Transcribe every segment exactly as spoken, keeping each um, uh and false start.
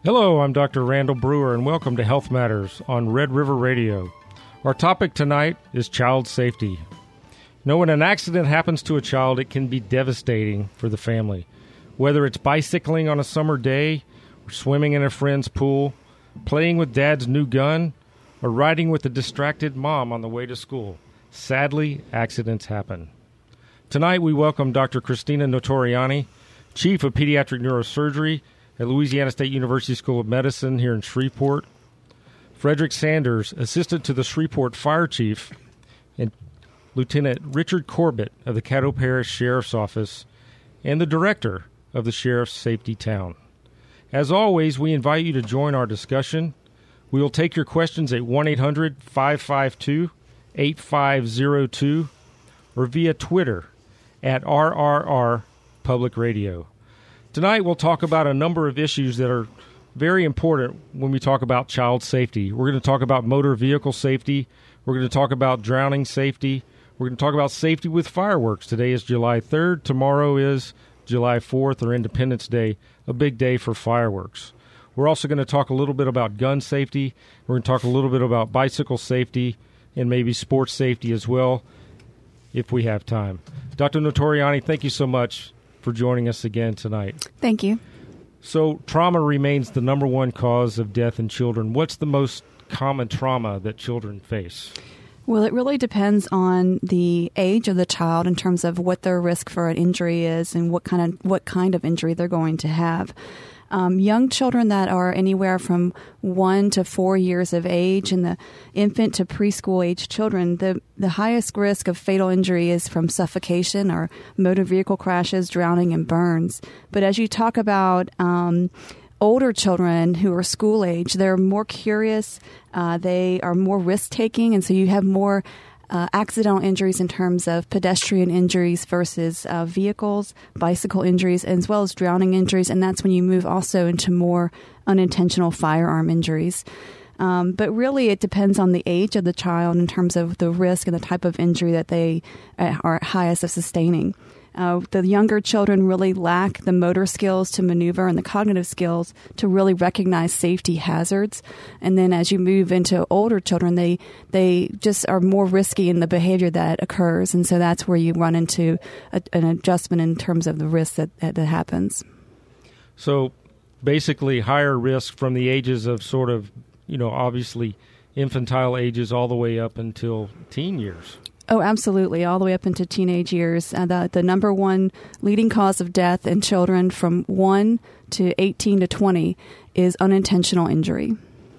Hello, I'm Doctor Randall Brewer, and welcome to Health Matters on Red River Radio. Our topic tonight is child safety. You know, when an accident happens to a child, it can be devastating for the family. Whether it's bicycling on a summer day, or swimming in a friend's pool, playing with dad's new gun, or riding with a distracted mom on the way to school. Sadly, accidents happen. Tonight, we welcome Doctor Christina Notoriani, Chief of Pediatric Neurosurgery at Louisiana State University School of Medicine here in Shreveport, Frederick Sanders, Assistant to the Shreveport Fire Chief, and Lieutenant Richard Corbett of the Caddo Parish Sheriff's Office, and the Director of the Sheriff's Safety Town. As always, we invite you to join our discussion. We will take your questions at one eight hundred, five five two, eight five zero two or via Twitter at R R R Public Radio. Tonight, we'll talk about a number of issues that are very important when we talk about child safety. We're going to talk about motor vehicle safety. We're going to talk about drowning safety. We're going to talk about safety with fireworks. Today is July third. Tomorrow is July fourth, or Independence Day, a big day for fireworks. We're also going to talk a little bit about gun safety. We're going to talk a little bit about bicycle safety and maybe sports safety as well, if we have time. Doctor Notoriani, thank you so much for joining us again tonight. Thank you. So trauma remains the number one cause of death in children. What's the most common trauma that children face? Well, it really depends on the age of the child in terms of what their risk for an injury is and what kind of what kind of injury they're going to have. Um, young children that are anywhere from one to four years of age and the infant to preschool age children, the, the highest risk of fatal injury is from suffocation or motor vehicle crashes, drowning, and burns. But as you talk about um, older children who are school age, they're more curious, uh, they are more risk-taking, and so you have more Uh, accidental injuries in terms of pedestrian injuries versus uh, vehicles, bicycle injuries, as well as drowning injuries. And that's when you move also into more unintentional firearm injuries. Um, but really, it depends on the age of the child in terms of the risk and the type of injury that they uh, are at highest of sustaining. Uh, the younger children really lack the motor skills to maneuver and the cognitive skills to really recognize safety hazards. And then as you move into older children, they they just are more risky in the behavior that occurs. And so that's where you run into a, an adjustment in terms of the risk that, that, that happens. So basically higher risk from the ages of sort of, you know, obviously infantile ages all the way up until teen years. Oh, absolutely. All the way up into teenage years. Uh, the, the number one leading cause of death in children from one to eighteen to twenty is unintentional injury.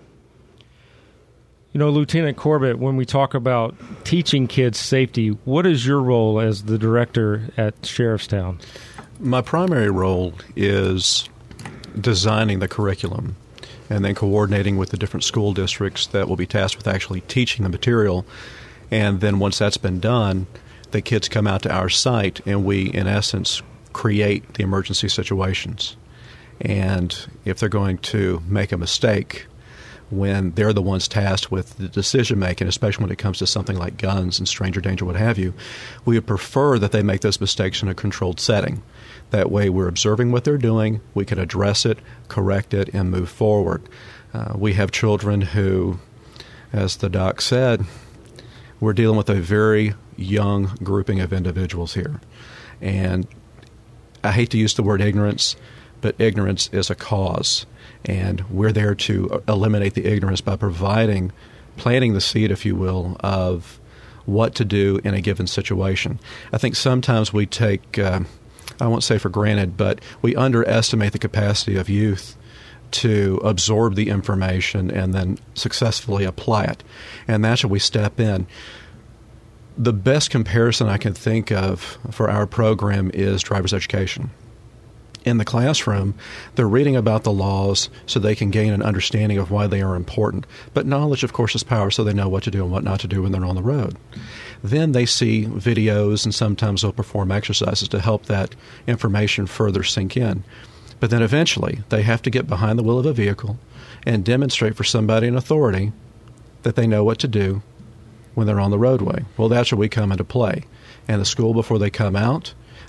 You know, Lieutenant Corbett, when we talk about teaching kids safety, what is your role as the director at Sheriffstown? My primary role is designing the curriculum and then coordinating with the different school districts that will be tasked with actually teaching the material. And then once that's been done, the kids come out to our site and we, in essence, create the emergency situations. And if they're going to make a mistake when they're the ones tasked with the decision-making, especially when it comes to something like guns and stranger danger, what have you, we would prefer that they make those mistakes in a controlled setting. That way we're observing what they're doing, we can address it, correct it, and move forward. Uh, we have children who, as the doc said, we're dealing with a very young grouping of individuals here. And I hate to use the word ignorance, but ignorance is a cause. And we're there to eliminate the ignorance by providing, planting the seed, if you will, of what to do in a given situation. I think sometimes we take, uh, I won't say for granted, but we underestimate the capacity of youth to absorb the information and then successfully apply it. And that's where we step in. The best comparison I can think of for our program is driver's education. In the classroom, they're reading about the laws so they can gain an understanding of why they are important. But knowledge, of course, is power, so they know what to do and what not to do when they're on the road. Then they see videos, and sometimes they'll perform exercises to help that information further sink in. But then eventually, they have to get behind the wheel of a vehicle and demonstrate for somebody in authority that they know what to do when they're on the roadway. Well, that's where we come into play. And the school, before they come out,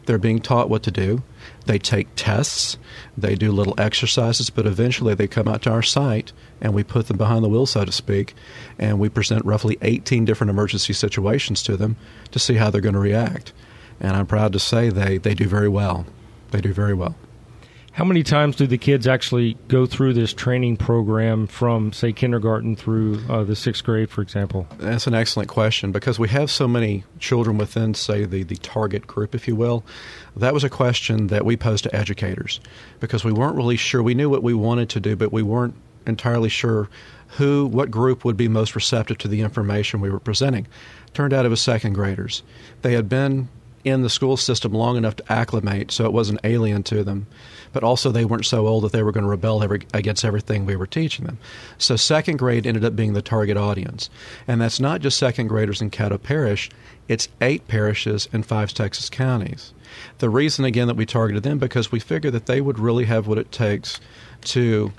They're being taught what to do. They take tests. They do little exercises, but eventually they come out to our site, and we put them behind the wheel, so to speak, and we present roughly eighteen different emergency situations to them to see how they're going to react. And I'm proud to say they, they do very well. They do very well. How many times do the kids actually go through this training program from, say, kindergarten through uh, the sixth grade, for example? That's an excellent question, because we have so many children within, say, the, the target group, if you will. That was a question that we posed to educators, because we weren't really sure. We knew what we wanted to do, but we weren't entirely sure who, what group would be most receptive to the information we were presenting. Turned out it was second graders. They had been in the school system long enough to acclimate, so it wasn't alien to them. But also they weren't so old that they were going to rebel every, against everything we were teaching them. So second grade ended up being the target audience. And that's not just second graders in Caddo Parish. It's eight parishes in five Texas counties. The reason, again, that we targeted them, because we figured that they would really have what it takes to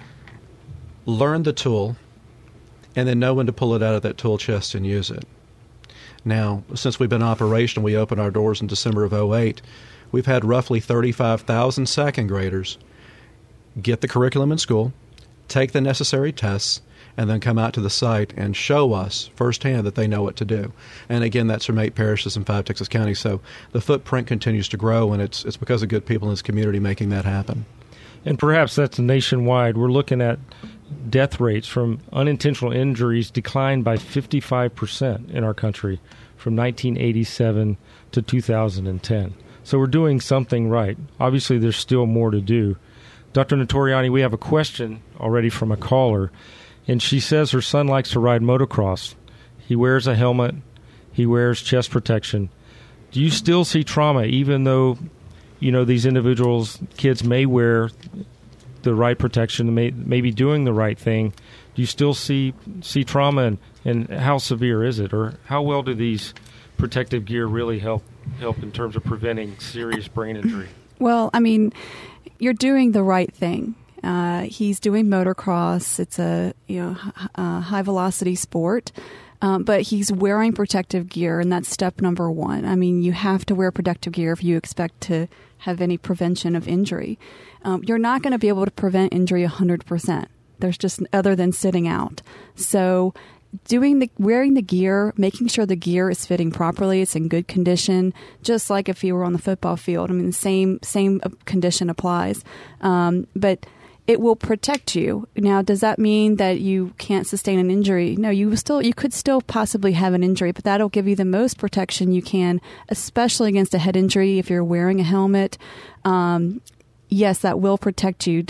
learn the tool and then know when to pull it out of that tool chest and use it. Now, since we've been operational, we opened our doors in December of oh eight, we've had roughly thirty-five thousand second graders get the curriculum in school, take the necessary tests, and then come out to the site and show us firsthand that they know what to do. And again, that's from eight parishes in five Texas counties. So the footprint continues to grow, and it's it's because of good people in this community making that happen. And perhaps that's nationwide. We're looking at death rates from unintentional injuries declined by fifty-five percent in our country from nineteen eighty-seven to two thousand ten. So we're doing something right. Obviously, there's still more to do. Doctor Notoriani, we have a question already from a caller, and she says her son likes to ride motocross. He wears a helmet. He wears chest protection. Do you still see trauma, even though, you know, these individuals, kids may wear the right protection, may, may be doing the right thing? Do you still see see trauma, and, and how severe is it? Or how well do these protective gear really help help in terms of preventing serious brain injury? Well, I mean, you're doing the right thing. Uh, he's doing motocross. It's a you know a high velocity sport, um, but he's wearing protective gear, and that's step number one. I mean, you have to wear protective gear if you expect to have any prevention of injury. Um, you're not going to be able to prevent injury one hundred percent. There's just other than sitting out. So doing the wearing the gear, making sure the gear is fitting properly, it's in good condition, just like if you were on the football field. I mean, the same same condition applies, um, but it will protect you. Now, does that mean that you can't sustain an injury? No, you still you could still possibly have an injury, but that'll give you the most protection you can, especially against a head injury if you're wearing a helmet. Um, yes, that will protect you.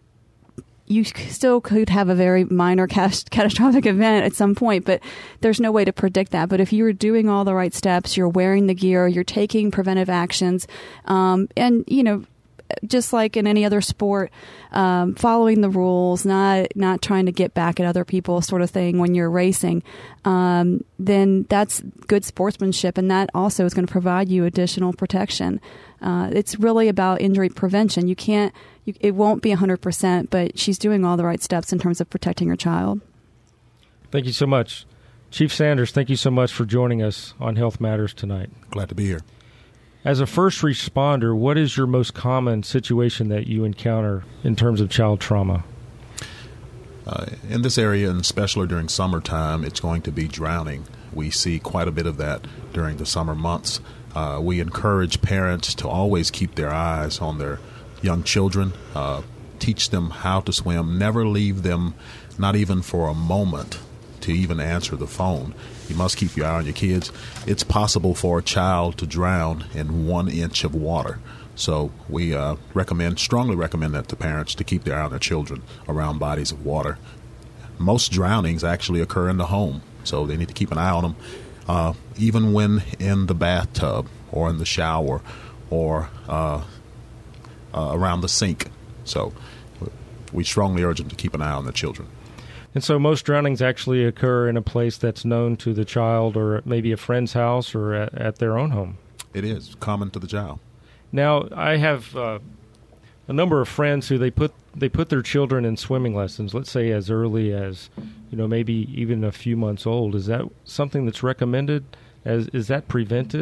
You still could have a very minor catastrophic event at some point, but there's no way to predict that. But if you're doing all the right steps, you're wearing the gear, you're taking preventive actions, um, and, you know, just like in any other sport, um, following the rules, not not trying to get back at other people sort of thing when you're racing, um, then that's good sportsmanship, and that also is going to provide you additional protection. Uh, it's really about injury prevention. You can't, you, it won't be one hundred percent, but she's doing all the right steps in terms of protecting her child. Thank you so much. Chief Sanders, thank you so much for joining us on Health Matters tonight. Glad to be here. As a first responder, what is your most common situation that you encounter in terms of child trauma? Uh, in this area, and especially during summertime, it's going to be drowning. We see quite a bit of that during the summer months. Uh, we encourage parents to always keep their eyes on their young children, uh, teach them how to swim, never leave them, not even for a moment, to even answer the phone. You must keep your eye on your kids. It's possible for a child to drown in one inch of water. So we uh, recommend, strongly recommend that to parents to keep their eye on their children around bodies of water. Most drownings actually occur in the home, so they need to keep an eye on them, uh, even when in the bathtub or in the shower or uh, uh, around the sink. So we strongly urge them to keep an eye on their children. And so most drownings actually occur in a place that's known to the child, or maybe a friend's house, or at, at their own home. It is common to the child. Now, I have uh, a number of friends who they put they put their children in swimming lessons, let's say as early as, you know, maybe even a few months old. Is that something that's recommended? As is that preventive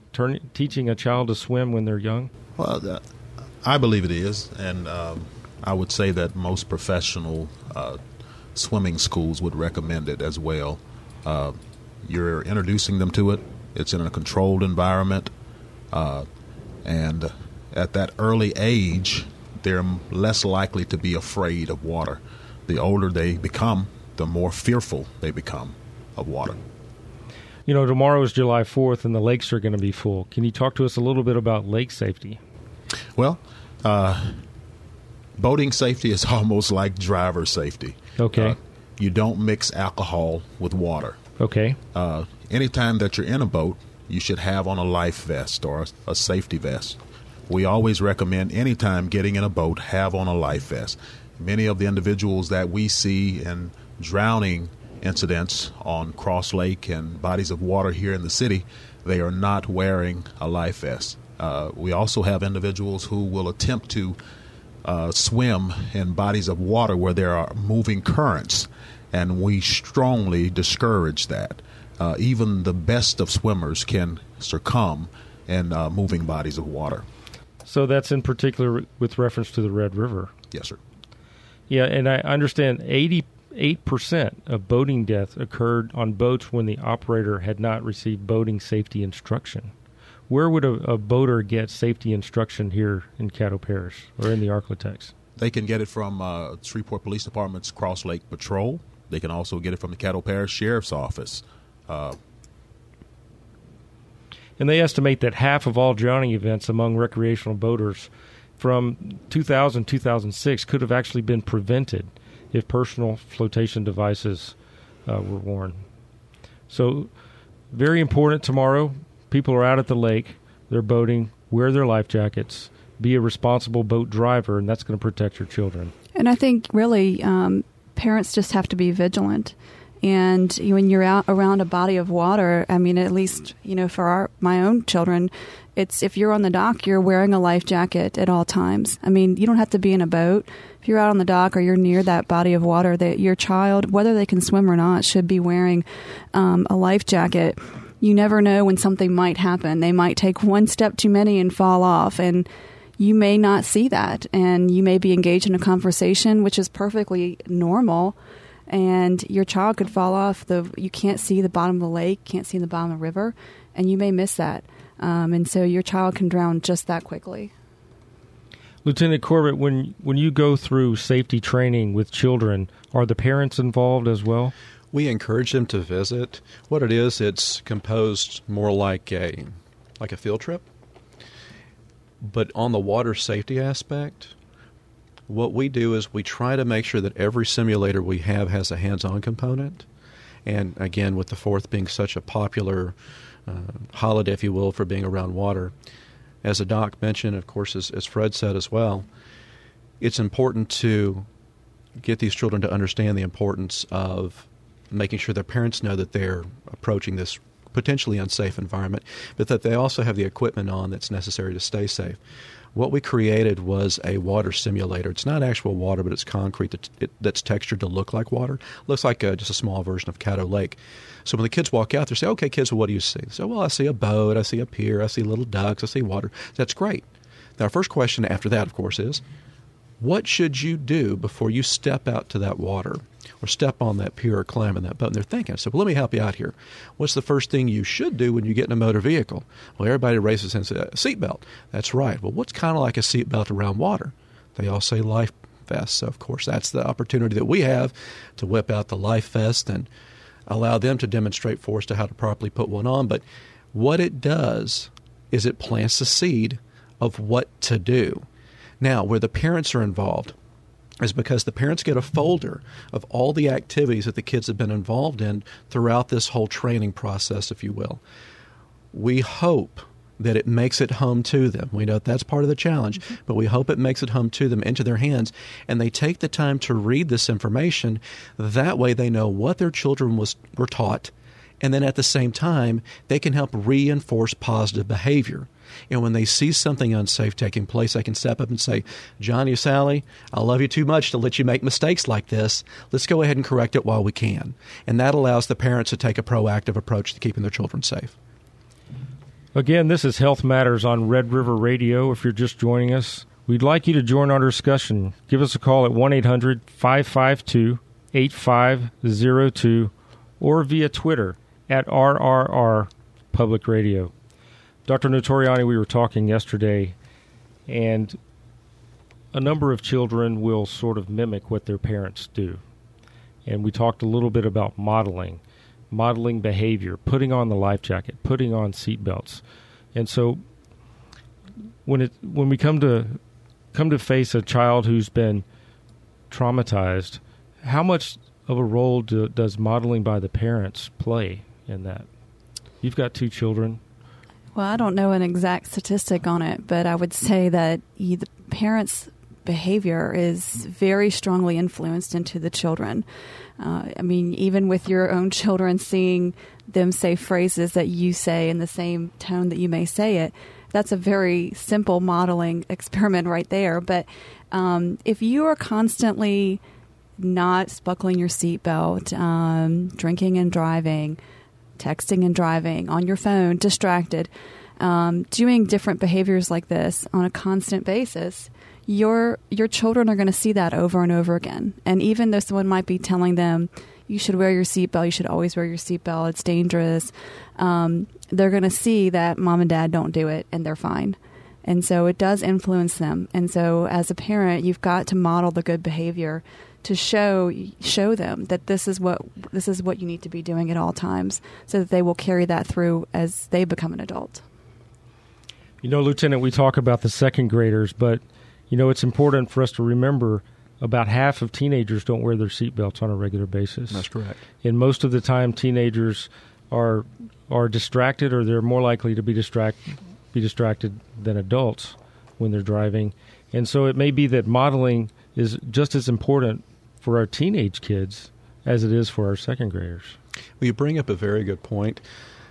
turn, teaching a child to swim when they're young? Well, uh, I believe it is, and um, I would say that most professional uh, swimming schools would recommend it as well. Uh, you're introducing them to it. It's in a controlled environment, uh, and at that early age, they're less likely to be afraid of water. The older they become, the more fearful they become of water. You know, tomorrow is July fourth, and the lakes are going to be full. Can you talk to us a little bit about lake safety? Well, uh, boating safety is almost like driver safety. Okay. Uh, you don't mix alcohol with water. Okay. Uh, anytime that you're in a boat, you should have on a life vest or a, a safety vest. We always recommend anytime getting in a boat, have on a life vest. Many of the individuals that we see in drowning incidents on Cross Lake and bodies of water here in the city, they are not wearing a life vest. Uh, we also have individuals who will attempt to uh, swim in bodies of water where there are moving currents, and we strongly discourage that. Uh, even the best of swimmers can succumb in uh, moving bodies of water. So that's in particular with reference to the Red River. Yes, sir. Yeah, and I understand eighty-eight percent of boating deaths occurred on boats when the operator had not received boating safety instruction. Where would a, a boater get safety instruction here in Caddo Parish or in the Arklatex? They can get it from uh, Shreveport Police Department's Cross Lake Patrol. They can also get it from the Caddo Parish Sheriff's Office. Uh, and they estimate that half of all drowning events among recreational boaters from two thousand to two thousand six could have actually been prevented if personal flotation devices uh, were worn. So very important tomorrow. People are out at the lake. They're boating. Wear their life jackets. Be a responsible boat driver, and that's going to protect your children. And I think really um, parents just have to be vigilant. And when you're out around a body of water, I mean, at least, you know, for our, my own children, it's if you're on the dock, you're wearing a life jacket at all times. I mean, you don't have to be in a boat. If you're out on the dock or you're near that body of water, that your child, whether they can swim or not, should be wearing um, a life jacket. You never know when something might happen. They might take one step too many and fall off, and you may not see that. And you may be engaged in a conversation, which is perfectly normal, and your child could fall off. The you can't see the bottom of the lake, can't see the bottom of the river, and you may miss that. Um, and so your child can drown just that quickly. Lieutenant Corbett, when when you go through safety training with children, are the parents involved as well? We encourage them to visit. What it is, it's composed more like a like a field trip. But on the water safety aspect, what we do is we try to make sure that every simulator we have has a hands-on component. And again, with the fourth being such a popular uh, holiday, if you will, for being around water, as the doc mentioned, of course, as, as Fred said as well, it's important to get these children to understand the importance of making sure their parents know that they're approaching this potentially unsafe environment, but that they also have the equipment on that's necessary to stay safe. What we created was a water simulator. It's not actual water, but it's concrete that's, it, that's textured to look like water. Looks like a, just a small version of Caddo Lake. So when the kids walk out, they say, okay, kids, well, what do you see? They say, well, I see a boat, I see a pier, I see little ducks, I see water. That's great. Now, our first question after that, of course, is, what should you do before you step out to that water or step on that pier or climb in that boat? And they're thinking, I said, well, let me help you out here. What's the first thing you should do when you get in a motor vehicle? Well, everybody raises and says, a seatbelt. That's right. Well, what's kind of like a seatbelt around water? They all say life vest. So, of course, that's the opportunity that we have to whip out the life vest and allow them to demonstrate for us to how to properly put one on. But what it does is it plants the seed of what to do. Now, where the parents are involved is because the parents get a folder of all the activities that the kids have been involved in throughout this whole training process, if you will. We hope that it makes it home to them. We know that's part of the challenge, mm-hmm. but we hope it makes it home to them, into their hands, and they take the time to read this information. That way they know what their children was were taught, and then at the same time, they can help reinforce positive behavior. And when they see something unsafe taking place, they can step up and say, Johnny, Sally, I love you too much to let you make mistakes like this. Let's go ahead and correct it while we can. And that allows the parents to take a proactive approach to keeping their children safe. Again, this is Health Matters on Red River Radio. If you're just joining us, we'd like you to join our discussion. Give us a call at one eight hundred five five two eight five zero two or via Twitter at R R R Public Radio. Doctor Notoriani, we were talking yesterday, and a number of children will sort of mimic what their parents do. And we talked a little bit about modeling. modeling behavior, putting on the life jacket, putting on seat belts. And so when it when we come to come to face a child who's been traumatized, how much of a role do, does modeling by the parents play in that? You've got two children. Well, I don't know an exact statistic on it, but I would say that the parents' behavior is very strongly influenced into the children. Uh, I mean, even with your own children, seeing them say phrases that you say in the same tone that you may say it, that's a very simple modeling experiment right there. But um, if you are constantly not buckling your seatbelt, um, drinking and driving, texting and driving, on your phone, distracted, um, doing different behaviors like this on a constant basis, your your children are going to see that over and over again. And even though someone might be telling them, you should wear your seatbelt, you should always wear your seatbelt, it's dangerous, um, they're going to see that mom and dad don't do it and they're fine. And so it does influence them. And so as a parent, you've got to model the good behavior to show show them that this is what this is what you need to be doing at all times, so that they will carry that through as they become an adult. You know, Lieutenant, we talk about the second graders, but you know, it's important for us to remember about half of teenagers don't wear their seatbelts on a regular basis. That's correct. And most of the time, teenagers are are distracted, or they're more likely to be distract be distracted than adults when they're driving. And so it may be that modeling is just as important for our teenage kids as it is for our second graders. Well, you bring up a very good point.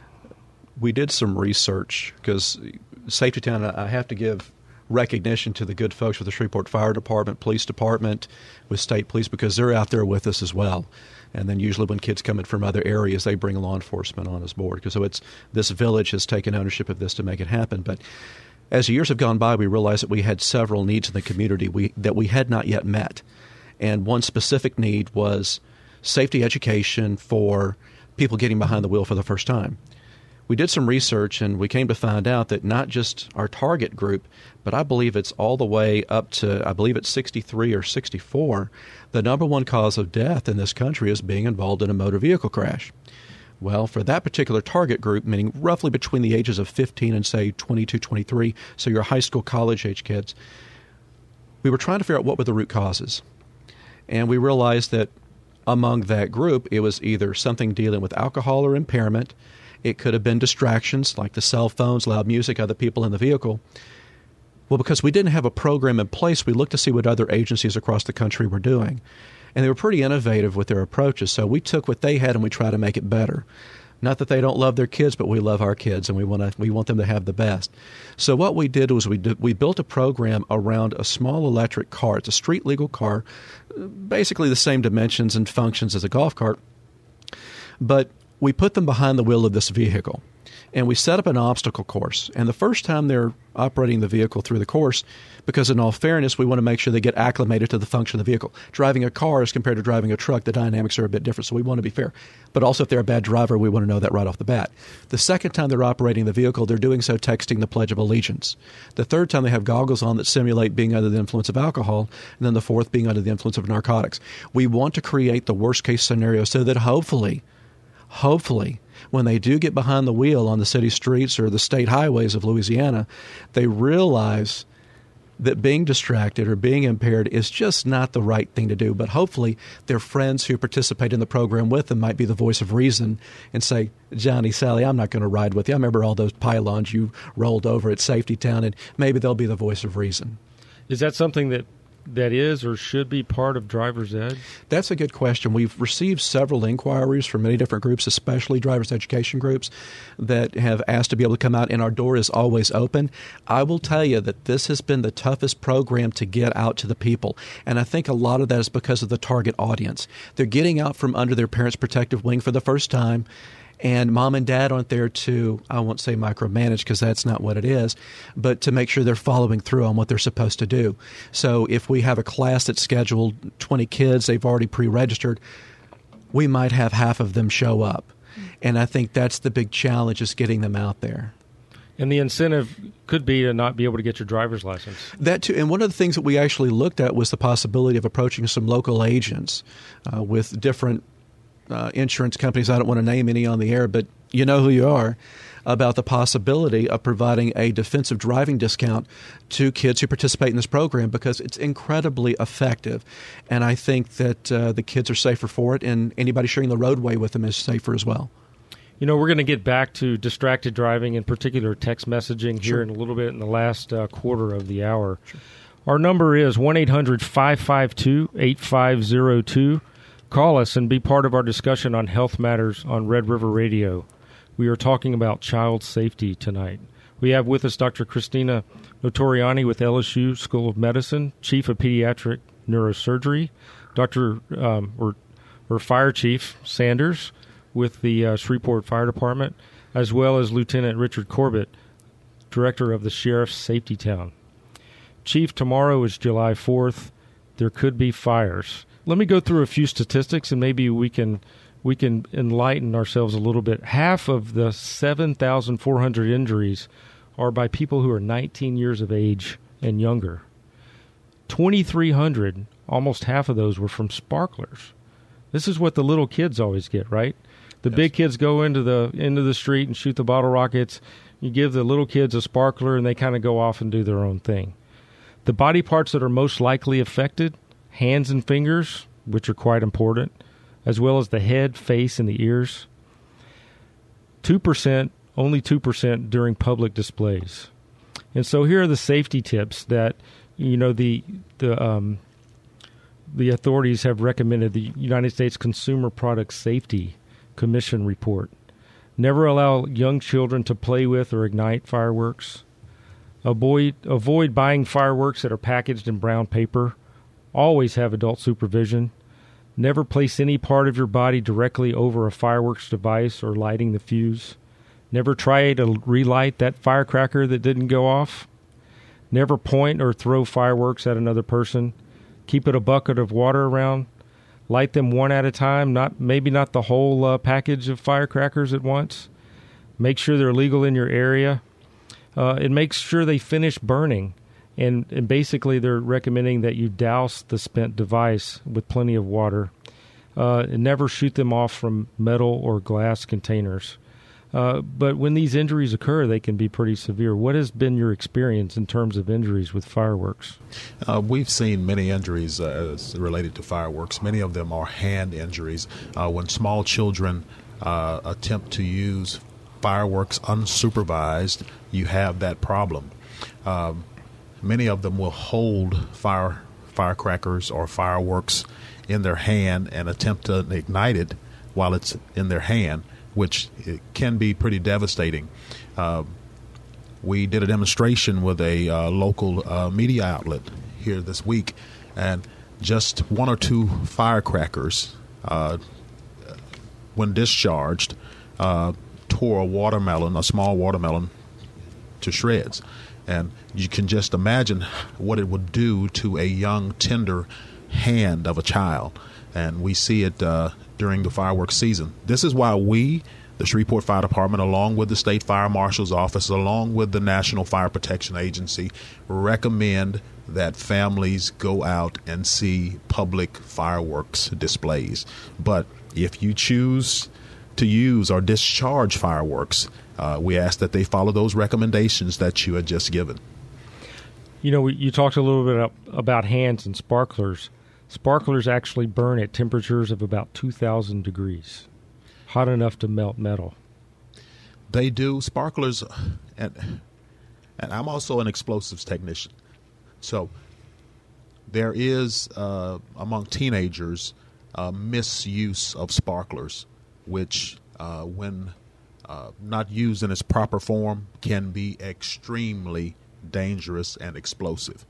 We did some research because Safety Town, I have to give recognition to the good folks with the Shreveport Fire Department, Police Department, with State Police, because they're out there with us as well. And then usually when kids come in from other areas, they bring law enforcement on as board. Because so it's this village has taken ownership of this to make it happen. But as the years have gone by, we realized that we had several needs in the community we, that we had not yet met. And one specific need was safety education for people getting behind the wheel for the first time. We did some research, and we came to find out that not just our target group, but I believe it's all the way up to, I believe it's sixty-three or sixty-four, the number one cause of death in this country is being involved in a motor vehicle crash. Well, for that particular target group, meaning roughly between the ages of fifteen and, say, twenty-two, twenty-three, so your high school, college-age kids, we were trying to figure out what were the root causes. And we realized that among that group, it was either something dealing with alcohol or impairment. It could have been distractions like the cell phones, loud music, other people in the vehicle. Well, because we didn't have a program in place, we looked to see what other agencies across the country were doing. And they were pretty innovative with their approaches. So we took what they had and we tried to make it better. Not that they don't love their kids, but we love our kids and we want to we want them to have the best. So what we did was we did, we built a program around a small electric car. It's a street legal car, basically the same dimensions and functions as a golf cart. But we put them behind the wheel of this vehicle, and we set up an obstacle course. And the first time they're operating the vehicle through the course, because in all fairness, we want to make sure they get acclimated to the function of the vehicle. Driving a car as compared to driving a truck, the dynamics are a bit different, so we want to be fair. But also, if they're a bad driver, we want to know that right off the bat. The second time they're operating the vehicle, they're doing so texting the Pledge of Allegiance. The third time, they have goggles on that simulate being under the influence of alcohol, and then the fourth being under the influence of narcotics. We want to create the worst-case scenario so that hopefully, hopefully, when they do get behind the wheel on the city streets or the state highways of Louisiana, they realize that being distracted or being impaired is just not the right thing to do. But hopefully their friends who participate in the program with them might be the voice of reason and say, Johnny, Sally, I'm not going to ride with you. I remember all those pylons you rolled over at Safety Town, and maybe they'll be the voice of reason. Is that something that that is or should be part of driver's ed? That's a good question. We've received several inquiries from many different groups, especially driver's education groups, that have asked to be able to come out, and our door is always open. I will tell you that this has been the toughest program to get out to the people, and I think a lot of that is because of the target audience. They're getting out from under their parents' protective wing for the first time, And mom and dad aren't there to, I won't say micromanage because that's not what it is, but to make sure they're following through on what they're supposed to do. So if we have a class that's scheduled twenty kids, they've already pre-registered, we might have half of them show up. And I think that's the big challenge, is getting them out there. And the incentive could be to not be able to get your driver's license. That too. And one of the things that we actually looked at was the possibility of approaching some local agents uh, with different uh, insurance companies. I don't want to name any on the air, but you know who you are, about the possibility of providing a defensive driving discount to kids who participate in this program, because it's incredibly effective. And I think that uh, the kids are safer for it, and anybody sharing the roadway with them is safer as well. You know, we're going to get back to distracted driving, in particular text messaging, here sure. in a little bit in the last uh, quarter of the hour. Sure. Our number is one eight hundred five five two eight five zero two. Call us and be part of our discussion on health matters on Red River Radio. We are talking about child safety tonight. We have with us Doctor Christina Notoriani with L S U School of Medicine, Chief of Pediatric Neurosurgery, Doctor Um, or, or Fire Chief Sanders with the uh, Shreveport Fire Department, as well as Lieutenant Richard Corbett, Director of the Sheriff's Safety Town. Chief, tomorrow is July fourth. There could be fires. Let me go through a few statistics, and maybe we can we can enlighten ourselves a little bit. Half of the seven thousand four hundred injuries are by people who are nineteen years of age and younger. twenty-three hundred, almost half of those were from sparklers. This is what the little kids always get, right? The yes. big kids go into the into the street and shoot the bottle rockets. You give the little kids a sparkler, and they kind of go off and do their own thing. The body parts that are most likely affected, hands and fingers, which are quite important, as well as the head, face, and the ears. two percent, only two percent during public displays. And so here are the safety tips that, you know, the the um, the authorities have recommended. The United States Consumer Product Safety Commission report. Never allow young children to play with or ignite fireworks. Avoid, avoid buying fireworks that are packaged in brown paper. Always have adult supervision. Never place any part of your body directly over a fireworks device or lighting the fuse. Never try to relight that firecracker that didn't go off. Never point or throw fireworks at another person. Keep it a bucket of water around. Light them one at a time, not maybe not the whole uh, package of firecrackers at once. Make sure they're legal in your area. Uh, and make sure they finish burning. And, and basically they're recommending that you douse the spent device with plenty of water. Uh, and never shoot them off from metal or glass containers. Uh, but when these injuries occur, they can be pretty severe. What has been your experience in terms of injuries with fireworks? Uh, we've seen many injuries uh, as related to fireworks. Many of them are hand injuries. Uh, when small children uh, attempt to use fireworks unsupervised, you have that problem. Um, many of them will hold fire firecrackers or fireworks in their hand and attempt to ignite it while it's in their hand, which it can be pretty devastating. Uh, we did a demonstration with a uh, local uh, media outlet here this week, and just one or two firecrackers, uh, when discharged, uh, tore a watermelon, a small watermelon, to shreds. And you can just imagine what it would do to a young, tender hand of a child. And we see it uh, during the fireworks season. This is why we, the Shreveport Fire Department, along with the State Fire Marshal's Office, along with the National Fire Protection Agency, recommend that families go out and see public fireworks displays. But if you choose to use or discharge fireworks, uh, we ask that they follow those recommendations that you had just given. You know, you talked a little bit about hands and sparklers. Sparklers actually burn at temperatures of about two thousand degrees, hot enough to melt metal. They do. Sparklers, and, and I'm also an explosives technician. So there is, uh, among teenagers, uh, misuse of sparklers, which, uh, when uh, not used in its proper form, can be extremely dangerous and explosive.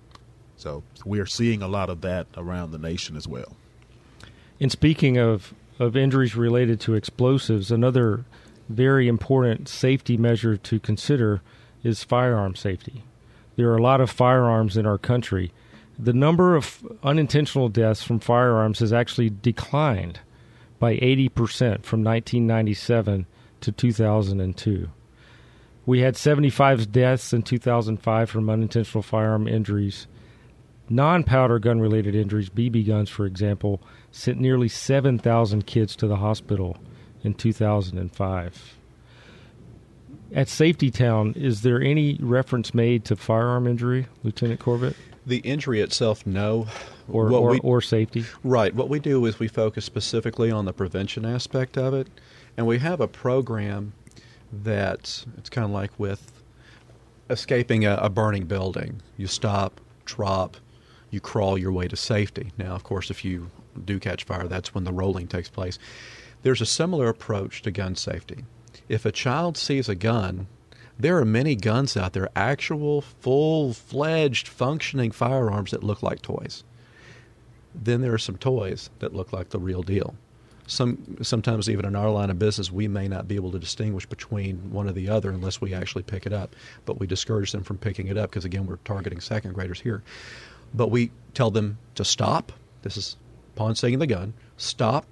So we are seeing a lot of that around the nation as well. And speaking of of injuries related to explosives, another very important safety measure to consider is firearm safety. There are a lot of firearms in our country. The number of unintentional deaths from firearms has actually declined by eighty percent from nineteen ninety-seven to two thousand two. We had seventy-five deaths in two thousand five from unintentional firearm injuries. Non-powder gun-related injuries, B B guns, for example, sent nearly seven thousand kids to the hospital in two thousand five. At Safety Town, is there any reference made to firearm injury, Lieutenant Corbett? The injury itself, no. Or, what or, we, or safety? Right. What we do is we focus specifically on the prevention aspect of it, and we have a program that it's kind of like with escaping a, a burning building. You stop, drop, you crawl your way to safety. Now, of course, if you do catch fire, that's when the rolling takes place. There's a similar approach to gun safety. If a child sees a gun, there are many guns out there, actual, full-fledged, functioning firearms that look like toys. Then there are some toys that look like the real deal. Some sometimes even in our line of business, we may not be able to distinguish between one or the other unless we actually pick it up. But we discourage them from picking it up because, again, we're targeting second graders here. But we tell them to stop. This is upon seeing the gun. Stop.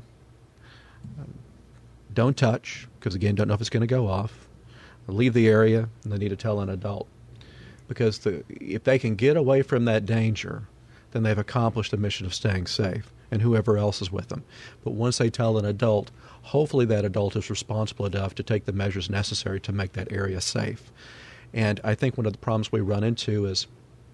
Don't touch, because, again, don't know if it's going to go off. Leave the area, and they need to tell an adult. Because the, if they can get away from that danger, then they've accomplished the mission of staying safe, and whoever else is with them. But once they tell an adult, hopefully that adult is responsible enough to take the measures necessary to make that area safe. And I think one of the problems we run into is,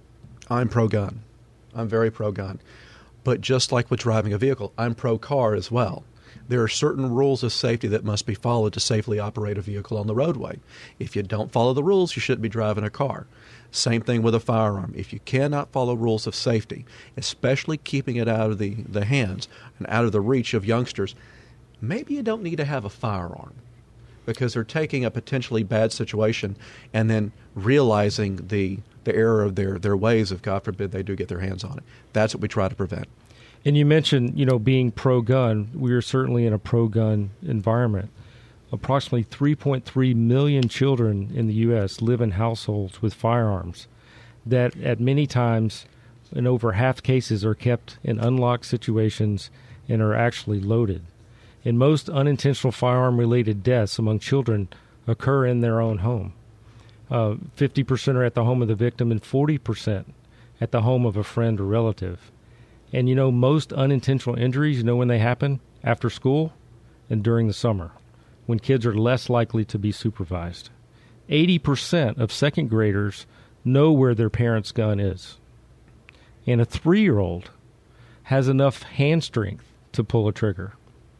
I'm pro-gun. I'm very pro-gun. But just like with driving a vehicle, I'm pro-car as well. There are certain rules of safety that must be followed to safely operate a vehicle on the roadway. If you don't follow the rules, you shouldn't be driving a car. Same thing with a firearm. If you cannot follow rules of safety, especially keeping it out of the, the hands and out of the reach of youngsters, maybe you don't need to have a firearm because they're taking a potentially bad situation and then realizing the, the error of their, their ways if, God forbid, they do get their hands on it. That's what we try to prevent. And you mentioned, you know, being pro-gun. We are certainly in a pro-gun environment. Approximately three point three million children in the U S live in households with firearms that at many times, in over half cases, are kept in unlocked situations and are actually loaded. And most unintentional firearm-related deaths among children occur in their own home. Uh, fifty percent are at the home of the victim and forty percent at the home of a friend or relative. And, you know, most unintentional injuries, you know when they happen? After school and during the summer, when kids are less likely to be supervised. eighty percent of second graders know where their parent's gun is. And a three-year-old has enough hand strength to pull a trigger.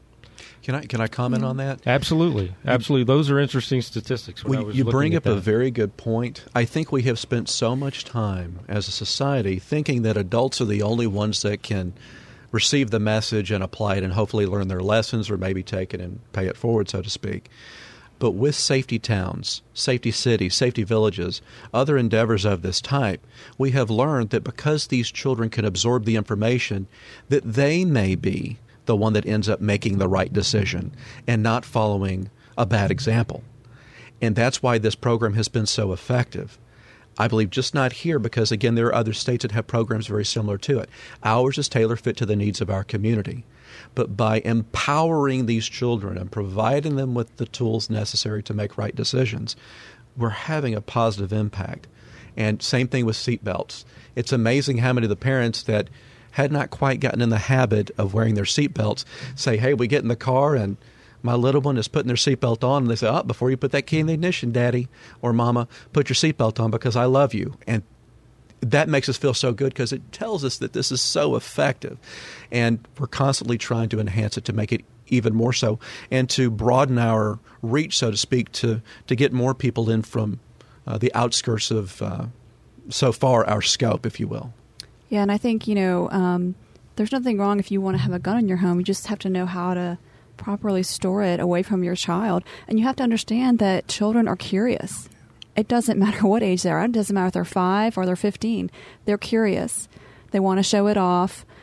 Can I can I comment on that? Absolutely. Absolutely. Those are interesting statistics. When Well, I was you looking bring at up that. a very good point. I think we have spent so much time as a society thinking that adults are the only ones that can receive the message and apply it and hopefully learn their lessons or maybe take it and pay it forward, so to speak. But with safety towns, safety cities, safety villages, other endeavors of this type, we have learned that because these children can absorb the information, that they may be the one that ends up making the right decision and not following a bad example. And that's why this program has been so effective. I believe just not here because, again, there are other states that have programs very similar to it. Ours is tailor-fit to the needs of our community. But by empowering these children and providing them with the tools necessary to make right decisions, we're having a positive impact. And same thing with seatbelts. It's amazing how many of the parents that had not quite gotten in the habit of wearing their seatbelts say, hey, we get in the car and my little one is putting their seatbelt on, and they say, oh, before you put that key in the ignition, Daddy or Mama, put your seatbelt on because I love you. And that makes us feel so good because it tells us that this is so effective. And we're constantly trying to enhance it to make it even more so and to broaden our reach, so to speak, to, to get more people in from uh, the outskirts of, uh, so far, our scope, if you will. Yeah, and I think, you know, um, there's nothing wrong if you want to have a gun in your home. You just have to know how to properly store it away from your child. And you have to understand that children are curious. It doesn't matter what age they are. It doesn't matter if they're five or they're fifteen. They're curious. They want to show it off.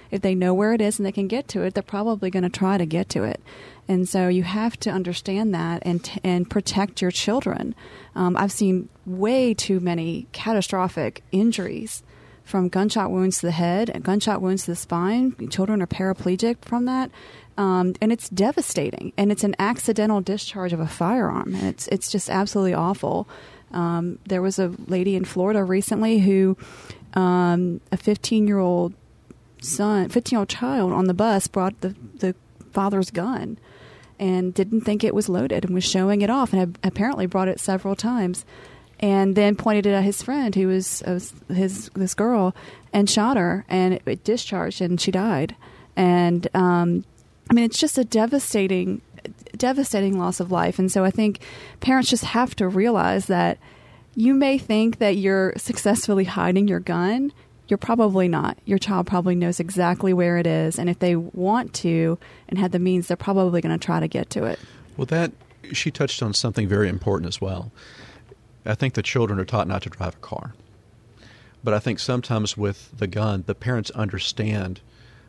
if they know where it is and they can get to it, they're probably going to try to get to it. And so you have to understand that and t- and protect your children. Um, I've seen way too many catastrophic injuries from gunshot wounds to the head and gunshot wounds to the spine. Children are paraplegic from that. Um, and it's devastating. And it's an accidental discharge of a firearm. And it's, it's just absolutely awful. Um, there was a lady in Florida recently who um, a fifteen-year-old son, fifteen-year-old child on the bus brought the, the father's gun and didn't think it was loaded and was showing it off and had apparently brought it several times. And then pointed it at his friend, who was, was his this girl, and shot her, and it, it discharged, and she died. And um, I mean, it's just a devastating, devastating loss of life. And so I think parents just have to realize that you may think that you're successfully hiding your gun. You're probably not. Your child probably knows exactly where it is, and if they want to and have the means, they're probably going to try to get to it. Well, that she touched on something very important as well. I think the children are taught not to drive a car. But I think sometimes with the gun, the parents understand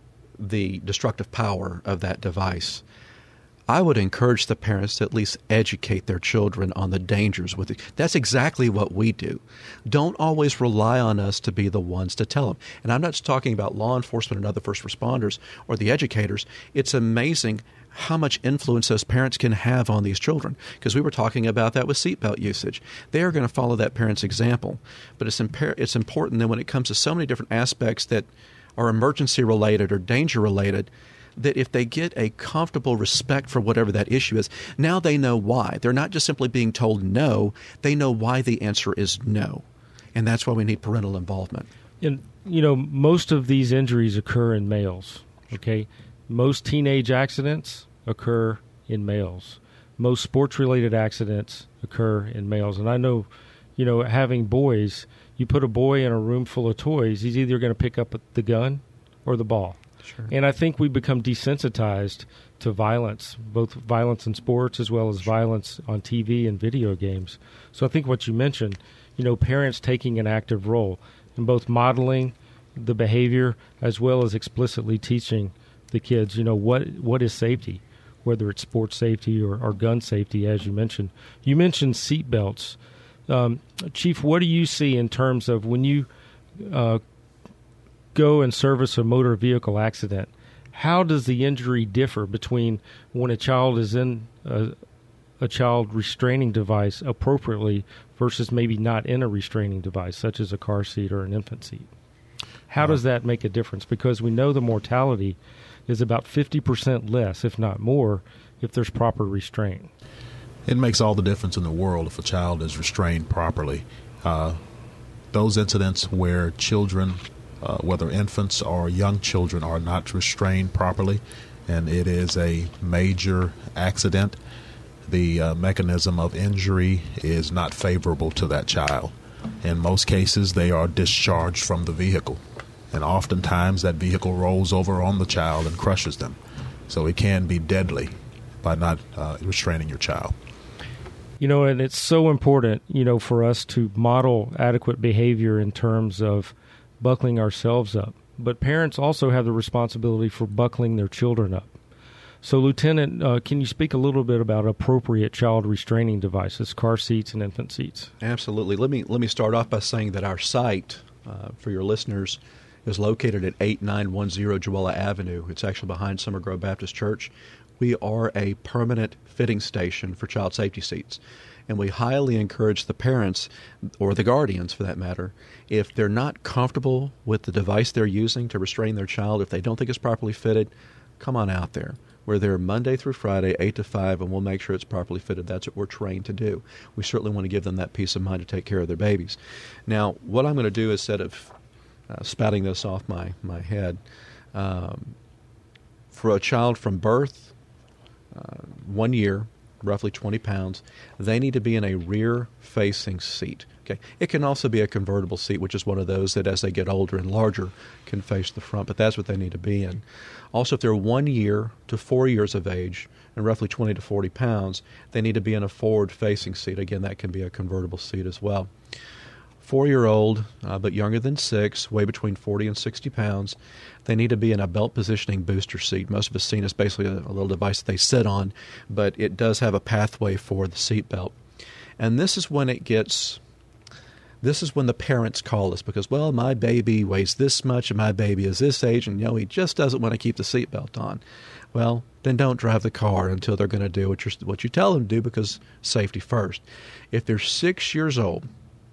the destructive power of that device. I would encourage the parents to at least educate their children on the dangers with it. That's exactly what we do. Don't always rely on us to be the ones to tell them. And I'm not just talking about law enforcement and other first responders or the educators. It's amazing how much influence those parents can have on these children. Because we were talking about that with seatbelt usage. They are going to follow that parent's example. But it's, impar- it's important that when it comes to so many different aspects that are emergency related or danger related, that if they get a comfortable respect for whatever that issue is, now they know why. They're not just simply being told no. They know why the answer is no. And that's why we need parental involvement. And, you know, most of these injuries occur in males, okay? Most teenage accidents occur in males. Most sports-related accidents occur in males. And I know, you know, having boys, you put a boy in a room full of toys, he's either going to pick up the gun or the ball. Sure. And I think we become desensitized to violence, both violence in sports as well as violence on T V and video games. So I think what you mentioned, you know, parents taking an active role in both modeling the behavior as well as explicitly teaching the kids, you know, what what is safety, whether it's sports safety or, or gun safety, as you mentioned. You mentioned seat belts. Um, Chief, what do you see in terms of when you uh, go and service a motor vehicle accident, how does the injury differ between when a child is in a, a child restraining device appropriately versus maybe not in a restraining device, such as a car seat or an infant seat? How uh, does that make a difference? Because we know the mortality is about fifty percent less, if not more, if there's proper restraint. It makes all the difference in the world if a child is restrained properly. Uh, those incidents where children, uh, whether infants or young children, are not restrained properly, and it is a major accident, the uh, mechanism of injury is not favorable to that child. In most cases, they are discharged from the vehicle, and oftentimes that vehicle rolls over on the child and crushes them. So it can be deadly by not uh, restraining your child. You know, and it's so important, you know, for us to model adequate behavior in terms of buckling ourselves up. But parents also have the responsibility for buckling their children up. So, Lieutenant, uh, can you speak a little bit about appropriate child restraining devices, car seats and infant seats? Absolutely. Let me let me start off by saying that our site, uh, for your listeners, is located at eighty-nine ten Joella Avenue. It's actually behind Summer Grove Baptist Church. We are a permanent fitting station for child safety seats, and we highly encourage the parents, or the guardians for that matter, if they're not comfortable with the device they're using to restrain their child, if they don't think it's properly fitted, come on out there. We're there Monday through Friday, eight to five, and we'll make sure it's properly fitted. That's what we're trained to do. We certainly want to give them that peace of mind to take care of their babies. Now, what I'm going to do, instead of uh, spouting this off my, my head, um, for a child from birth, uh, one year, roughly twenty pounds, they need to be in a rear-facing seat. Okay, it can also be a convertible seat, which is one of those that as they get older and larger can face the front, but that's what they need to be in. Also, if they're one year to four years of age and roughly twenty to forty pounds, they need to be in a forward-facing seat. Again, that can be a convertible seat as well. four-year-old, uh, but younger than six, weigh between forty and sixty pounds. They need to be in a belt positioning booster seat. Most of us seen it's basically a, a little device that they sit on, but it does have a pathway for the seat belt. And this is when it gets, this is when the parents call us because, well, my baby weighs this much and my baby is this age and, you know, he just doesn't want to keep the seat belt on. Well, then don't drive the car until they're going to do what, you're, what you tell them to do because safety first. If they're six years old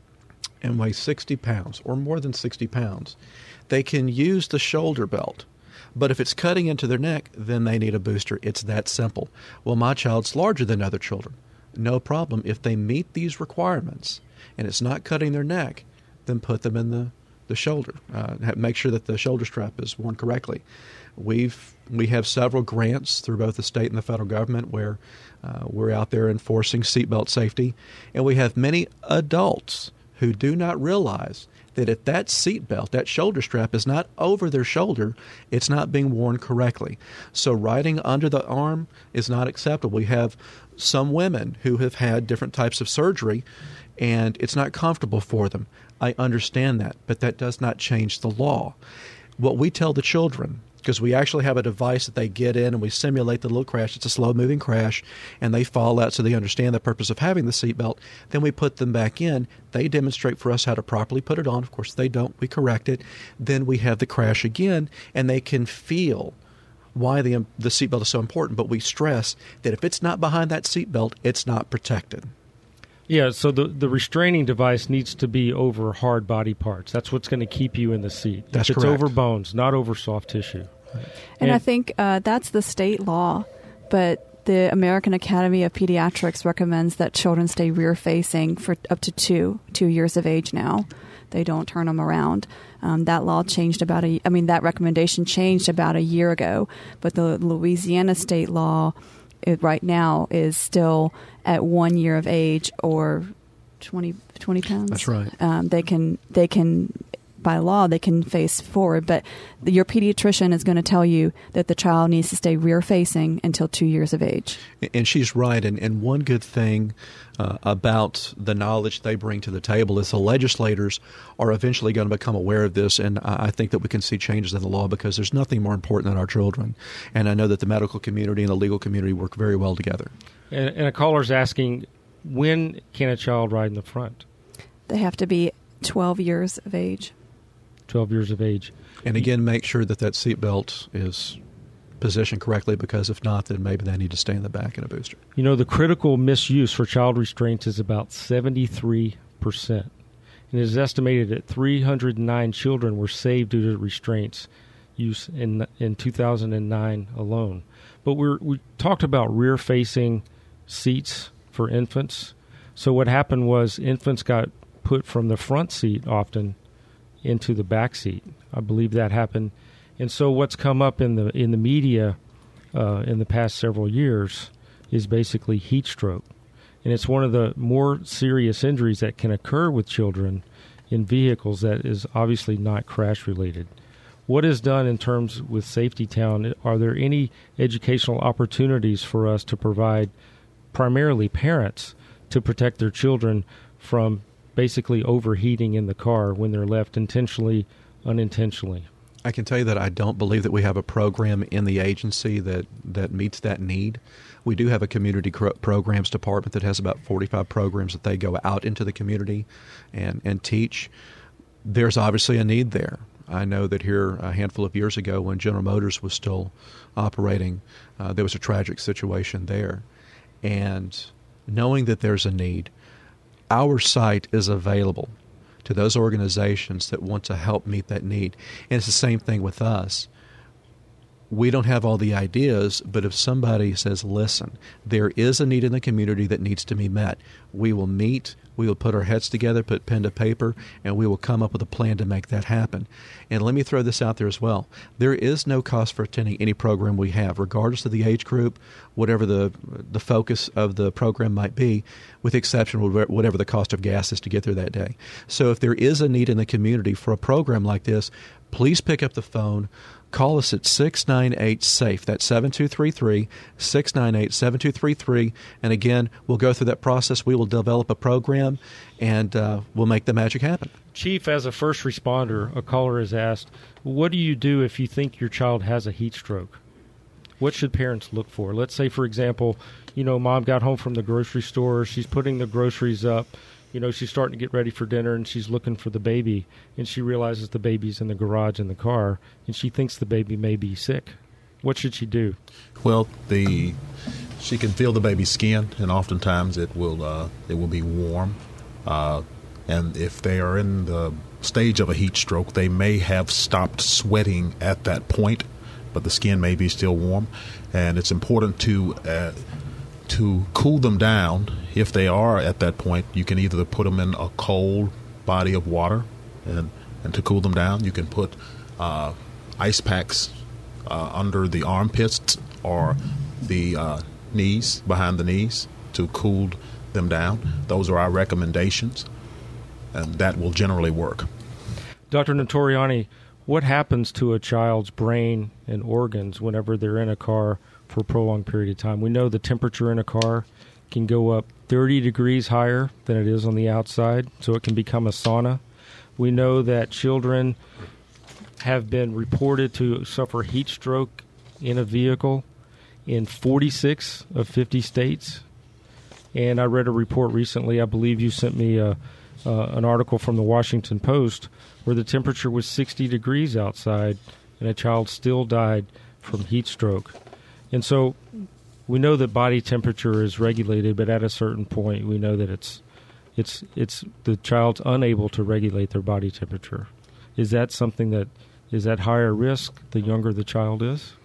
and weigh sixty pounds or more than sixty pounds, they can use the shoulder belt. But if it's cutting into their neck, then they need a booster. It's that simple. Well, my child's larger than other children. No problem. If they meet these requirements and it's not cutting their neck, then put them in the, the shoulder. Uh, make sure that the shoulder strap is worn correctly. We've we have several grants through both the state and the federal government where uh, we're out there enforcing seatbelt safety, and we have many adults who do not realize that if that seatbelt, that shoulder strap, is not over their shoulder, it's not being worn correctly. So riding under the arm is not acceptable. We have some women who have had different types of surgery, and it's not comfortable for them. I understand that, but that does not change the law. What we tell the children, because we actually have a device that they get in and we simulate the little crash. It's a slow-moving crash, and they fall out so they understand the purpose of having the seatbelt. Then we put them back in. They demonstrate for us how to properly put it on. Of course, they don't. We correct it. Then we have the crash again, and they can feel why the, the seatbelt is so important. But we stress that if it's not behind that seatbelt, it's not protected. Yeah, so the, the restraining device needs to be over hard body parts. That's what's going to keep you in the seat. That's if it's correct. over bones, not over soft tissue. And, And I think uh, that's the state law, but the American Academy of Pediatrics recommends that children stay rear-facing for up to two, two years of age now. They don't turn them around. Um, that law changed about a, I mean, that recommendation changed about a year ago, but the Louisiana state law it, right now is still at one year of age or twenty, twenty pounds. That's right. Um, they can, they can, by law, they can face forward, but your pediatrician is going to tell you that the child needs to stay rear-facing until two years of age. And she's right. And, and one good thing uh, about the knowledge they bring to the table is the legislators are eventually going to become aware of this, and I think that we can see changes in the law because there's nothing more important than our children. And I know that the medical community and the legal community work very well together. And, and a caller's asking, when can a child ride in the front? They have to be twelve years of age. twelve years of age. And again, make sure that that seatbelt is positioned correctly, because if not, then maybe they need to stay in the back in a booster. You know, the critical misuse for child restraints is about seventy-three percent. And it is estimated that three hundred nine children were saved due to restraints use in in two thousand nine alone. But we're, we talked about rear-facing seats for infants. So what happened was infants got put from the front seat often into the back seat. I believe that happened. And so what's come up in the in the media uh, in the past several years is basically heat stroke. And it's one of the more serious injuries that can occur with children in vehicles that is obviously not crash-related. What is done in terms with Safety Town? Are there any educational opportunities for us to provide primarily parents to protect their children from basically overheating in the car when they're left intentionally, unintentionally? I can tell you that I don't believe that we have a program in the agency that, that meets that need. We do have a community cr- programs department that has about forty-five programs that they go out into the community and, and teach. There's obviously a need there. I know that here a handful of years ago when General Motors was still operating, uh, there was a tragic situation there. And knowing that there's a need, our site is available to those organizations that want to help meet that need. And it's the same thing with us. We don't have all the ideas, but if somebody says, listen, there is a need in the community that needs to be met, we will meet, we will put our heads together, put pen to paper, and we will come up with a plan to make that happen. And let me throw this out there as well. There is no cost for attending any program we have, regardless of the age group, whatever the the focus of the program might be, with the exception of whatever the cost of gas is to get there that day. So if there is a need in the community for a program like this, please pick up the phone. Call us at six nine eight SAFE. That's seven two three three, six nine eight, seven two three three. And again, we'll go through that process. We will develop a program, and uh, we'll make the magic happen. Chief, as a first responder, a caller has asked, what do you do if you think your child has a heat stroke? What should parents look for? Let's say, for example, you know, mom got home from the grocery store. She's putting the groceries up. You know, she's starting to get ready for dinner, and she's looking for the baby, and she realizes the baby's in the garage in the car, and she thinks the baby may be sick. What should she do? Well, the she can feel the baby's skin, and oftentimes it will uh, it will be warm. Uh, and if they are in the stage of a heat stroke, they may have stopped sweating at that point, but the skin may be still warm, and it's important to uh, to cool them down. If they are at that point, you can either put them in a cold body of water, and, and to cool them down, you can put uh, ice packs uh, under the armpits or the uh, knees, behind the knees, to cool them down. Those are our recommendations, and that will generally work. Doctor Notoriani, what happens to a child's brain and organs whenever they're in a car for a prolonged period of time? We know the temperature in a car can go up thirty degrees higher than it is on the outside, so it can become a sauna. We know that children have been reported to suffer heat stroke in a vehicle in forty-six of fifty states. And I read a report recently, I believe you sent me a, uh, an article from the Washington Post, where the temperature was sixty degrees outside, and a child still died from heat stroke. And so we know that body temperature is regulated, but at a certain point, we know that it's it's it's the child's unable to regulate their body temperature. Is that something that is at higher risk the younger the child is?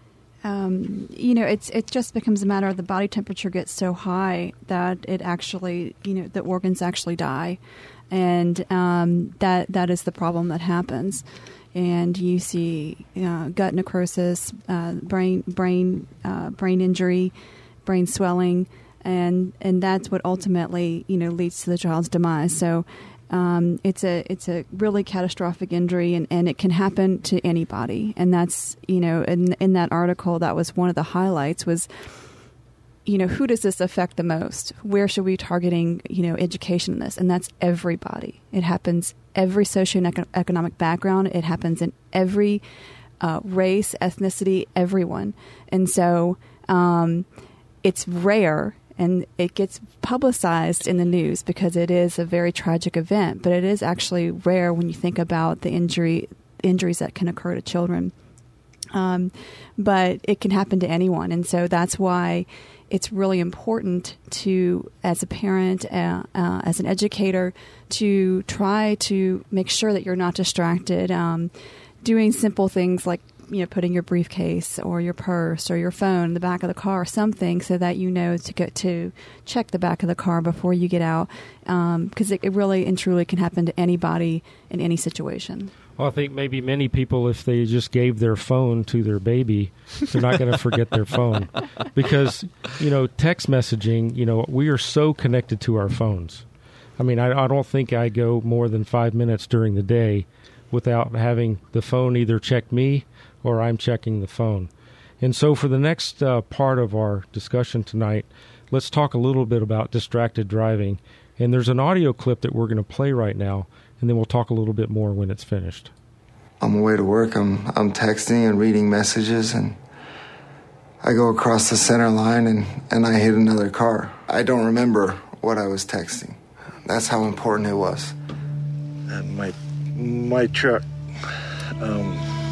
Um, you know, it's it just becomes a matter of the body temperature gets so high that it actually, you know, the organs actually die, and um, that that is the problem that happens. And you see uh, gut necrosis, uh, brain brain uh, brain injury, brain swelling, and and that's what ultimately, you know, leads to the child's demise. So um, it's a it's a really catastrophic injury, and, and it can happen to anybody. And that's, you know, in in that article, that was one of the highlights was, you know, who does this affect the most? Where should we be targeting, you know, education in this? And that's everybody. It happens every socioeconomic background. It happens in every uh, race, ethnicity, everyone. And so um, it's rare, and it gets publicized in the news because it is a very tragic event. But it is actually rare when you think about the injury injuries that can occur to children. Um, but it can happen to anyone. And so that's why it's really important to, as a parent, uh, uh, as an educator, to try to make sure that you're not distracted. Um, doing simple things like, you know, putting your briefcase or your purse or your phone in the back of the car or something, so that you know to go to check the back of the car before you get out, um, because it, it really and truly can happen to anybody in any situation. Well, I think maybe many people, if they just gave their phone to their baby, they're not going to forget their phone. Because, you know, text messaging, you know, we are so connected to our phones. I mean, I, I don't think I go more than five minutes during the day without having the phone either check me or I'm checking the phone. And so for the next uh, part of our discussion tonight, let's talk a little bit about distracted driving. And there's an audio clip that we're going to play right now, and then we'll talk a little bit more when it's finished. On my way to work, I'm I'm texting and reading messages, and I go across the center line, and, and I hit another car. I don't remember what I was texting. That's how important it was. And my my truck um,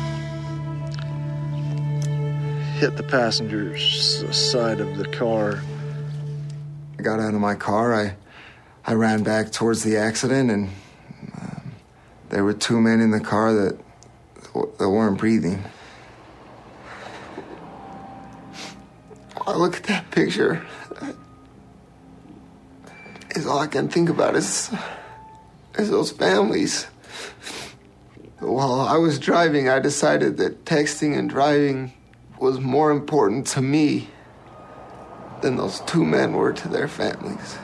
hit the passenger's side of the car. I got out of my car. I I ran back towards the accident, and um, there were two men in the car that that weren't breathing. I look at that picture. Is all I can think about is is those families. While I was driving, I decided that texting and driving was more important to me than those two men were to their families.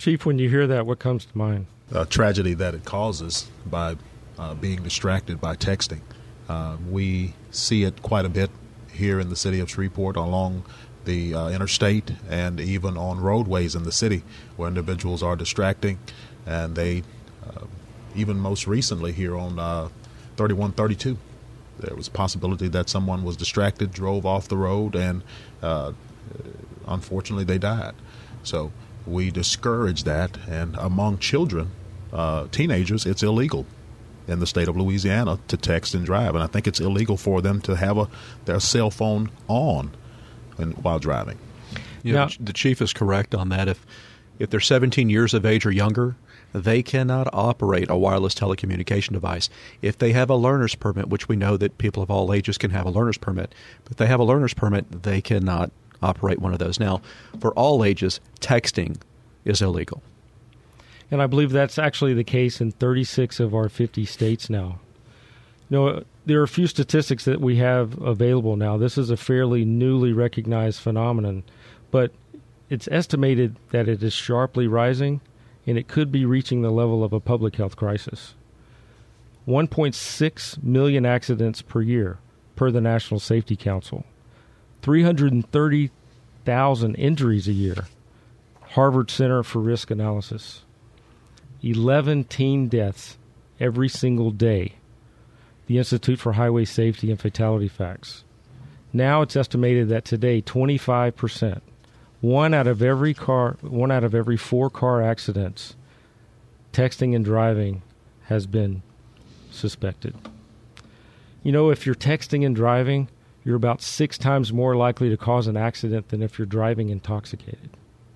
Chief, when you hear that, what comes to mind? A tragedy that it causes by uh, being distracted by texting. Uh, we see it quite a bit here in the city of Shreveport along the uh, interstate and even on roadways in the city where individuals are distracting. And they, uh, even most recently here on uh, thirty-one thirty-two, there was a possibility that someone was distracted, drove off the road, and uh, unfortunately they died. So we discourage that, and among children, uh, teenagers, it's illegal in the state of Louisiana to text and drive, and I think it's illegal for them to have a their cell phone on and, while driving. You know, Now- the chief is correct on that. If if they're seventeen years of age or younger, they cannot operate a wireless telecommunication device. If they have a learner's permit, which we know that people of all ages can have a learner's permit, but if they have a learner's permit, they cannot operate one of those. Now, for all ages, texting is illegal. And I believe that's actually the case in thirty-six of our fifty states now. You know, there are a few statistics that we have available now. This is a fairly newly recognized phenomenon, but it's estimated that it is sharply rising, and it could be reaching the level of a public health crisis. one point six million accidents per year, per the National Safety Council. three hundred thirty thousand injuries a year, Harvard Center for Risk Analysis. eleven teen deaths every single day, the Institute for Highway Safety and Fatality Facts. Now it's estimated that today twenty-five percent, one out of every car, one out of every four car accidents, texting and driving has been suspected. You know, if you're texting and driving, you're about six times more likely to cause an accident than if you're driving intoxicated.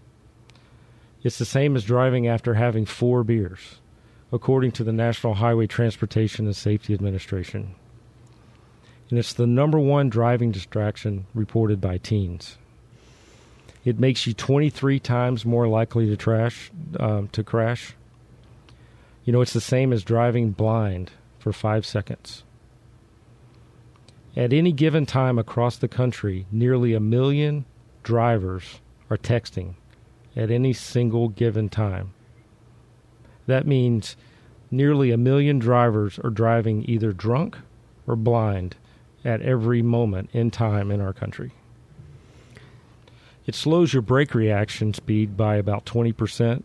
It's the same as driving after having four beers, according to the National Highway Transportation and Safety Administration. And it's the number one driving distraction reported by teens. It makes you twenty-three times more likely to trash um, to crash. You know, it's the same as driving blind for five seconds. At any given time across the country, nearly a million drivers are texting at any single given time. That means nearly a million drivers are driving either drunk or blind at every moment in time in our country. It slows your brake reaction speed by about twenty percent.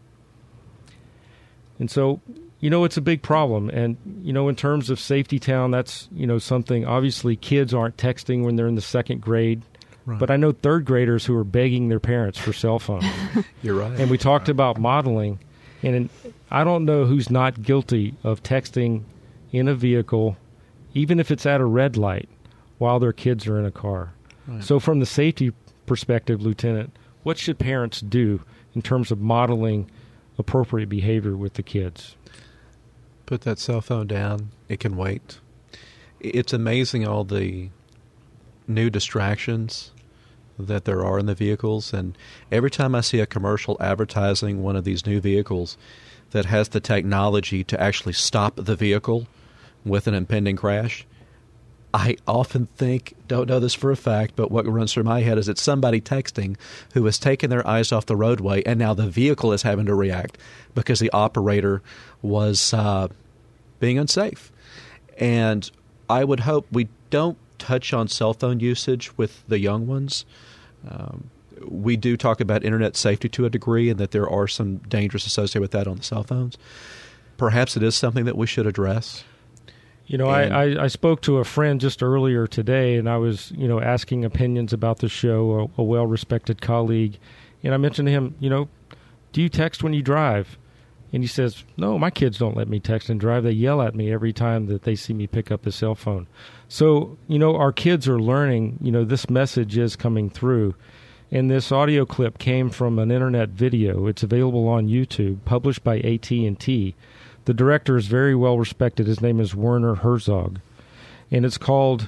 And so, you know, it's a big problem. And, you know, in terms of Safety Town, that's, you know, something, obviously kids aren't texting when they're in the second grade. Right. But I know third graders who are begging their parents for cell phones. You're right. And we talked about modeling. And in, I don't know who's not guilty of texting in a vehicle, even if it's at a red light, while their kids are in a car. Right. So from the safety perspective, Lieutenant, what should parents do in terms of modeling appropriate behavior with the kids? Put that cell phone down. It can wait. It's amazing all the new distractions that there are in the vehicles. And every time I see a commercial advertising one of these new vehicles that has the technology to actually stop the vehicle with an impending crash, I often think, don't know this for a fact, but what runs through my head is it's somebody texting who has taken their eyes off the roadway, and now the vehicle is having to react because the operator was uh, being unsafe. And I would hope we don't touch on cell phone usage with the young ones. Um, we do talk about internet safety to a degree, and that there are some dangers associated with that on the cell phones. Perhaps it is something that we should address. You know, I, I, I spoke to a friend just earlier today, and I was, you know, asking opinions about the show, a, a well-respected colleague. And I mentioned to him, you know, do you text when you drive? And he says, no, my kids don't let me text and drive. They yell at me every time that they see me pick up the cell phone. So, you know, our kids are learning, you know, this message is coming through. And this audio clip came from an internet video. It's available on YouTube, published by A T and T. The director is very well respected. His name is Werner Herzog. And it's called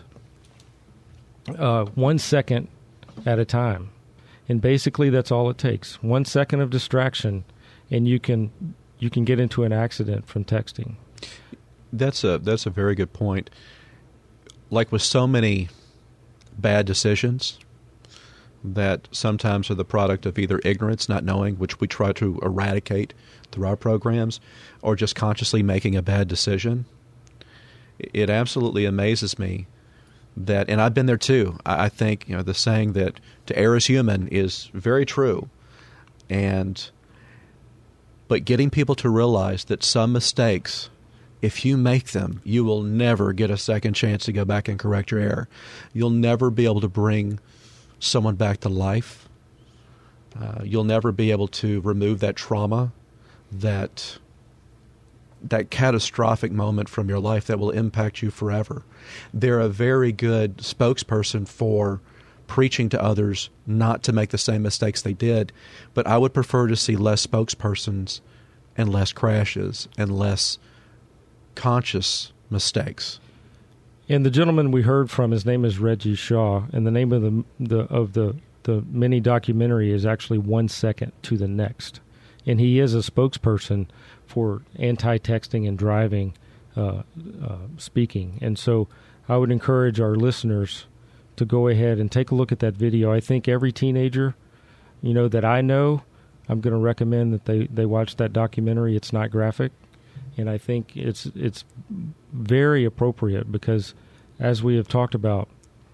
uh, One Second at a Time. And basically that's all it takes. One second of distraction, and you can you can get into an accident from texting. That's a that's a very good point. Like with so many bad decisions that sometimes are the product of either ignorance, not knowing, which we try to eradicate through our programs, or just consciously making a bad decision. It absolutely amazes me that, and I've been there too. I think, you know, the saying that to err is human is very true. And but getting people to realize that some mistakes, if you make them, you will never get a second chance to go back and correct your error. You'll never be able to bring someone back to life. Uh, you'll never be able to remove that trauma, that that catastrophic moment from your life that will impact you forever. They're a very good spokesperson for preaching to others not to make the same mistakes they did, but I would prefer to see less spokespersons and less crashes and less conscious mistakes. And the gentleman we heard from, his name is Reggie Shaw, and the name of the the of the the mini documentary is actually One Second to the Next, and he is a spokesperson for anti-texting and driving uh, uh, speaking. And so I would encourage our listeners to go ahead and take a look at that video. I think every teenager, you know, that I know, I'm going to recommend that they, they watch that documentary. It's not graphic, and I think it's it's very appropriate because, as we have talked about,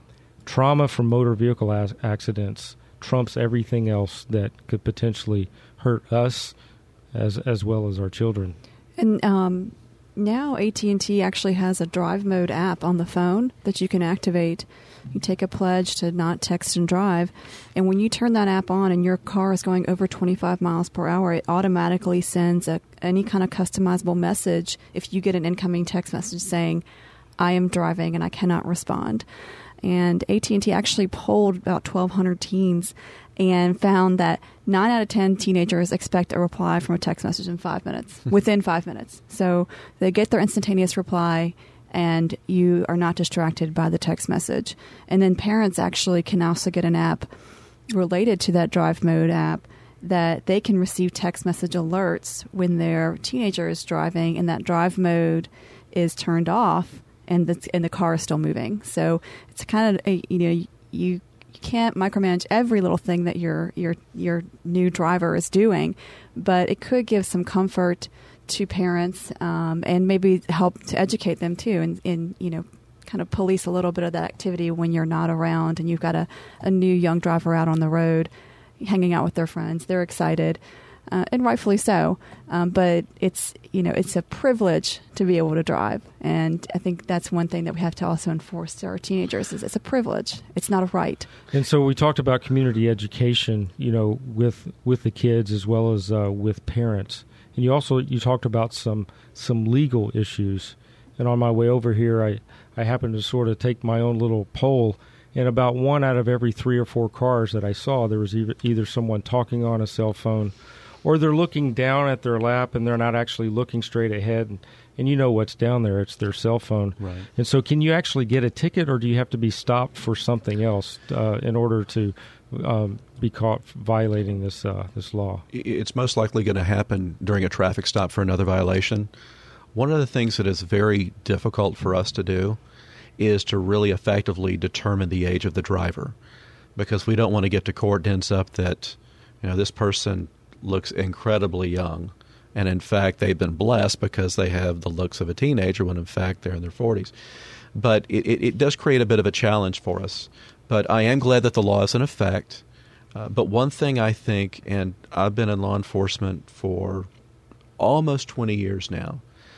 trauma from motor vehicle as- accidents trumps everything else that could potentially hurt us as as well as our children. And um, now A T and T actually has a drive mode app on the phone that you can activate. You take a pledge to not text and drive, and when you turn that app on and your car is going over twenty-five miles per hour, it automatically sends a, any kind of customizable message if you get an incoming text message saying, I am driving and I cannot respond. And A T and T actually polled about twelve hundred teens and found that nine out of ten teenagers expect a reply from a text message in five minutes, within five minutes. So they get their instantaneous reply, and you are not distracted by the text message. And then parents actually can also get an app related to that drive mode app that they can receive text message alerts when their teenager is driving and that drive mode is turned off and the, and the car is still moving. So it's kind of, a, you know, you, you can't micromanage every little thing that your your your new driver is doing, but it could give some comfort to parents um, and maybe help to educate them too, and, and you know, kind of police a little bit of that activity when you're not around and you've got a, a new young driver out on the road hanging out with their friends. They're excited, uh, and rightfully so. Um, but it's you know it's a privilege to be able to drive, and I think that's one thing that we have to also enforce to our teenagers is it's a privilege. It's not a right. And so we talked about community education, you know, with with the kids as well as uh, with parents. And you also you talked about some some legal issues. And on my way over here, I, I happened to sort of take my own little poll, and about one out of every three or four cars that I saw, there was either, either someone talking on a cell phone, or they're looking down at their lap and they're not actually looking straight ahead. And, and you know what's down there. It's their cell phone. Right. And so can you actually get a ticket, or do you have to be stopped for something else uh, in order to um, be caught violating this uh, this law? It's most likely going to happen during a traffic stop for another violation. One of the things that is very difficult for us to do is to really effectively determine the age of the driver, because we don't want to get to court and ends up that, you know, this person looks incredibly young, and in fact they've been blessed because they have the looks of a teenager when in fact they're in their forties. But it, it, it does create a bit of a challenge for us. But I am glad that the law is in effect. Uh, but one thing I think, and I've been in law enforcement for almost twenty years now,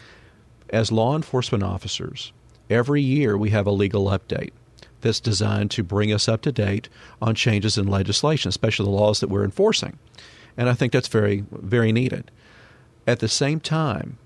as law enforcement officers, every year we have a legal update that's designed to bring us up to date on changes in legislation, especially the laws that we're enforcing. And I think that's very, very needed. At the same time,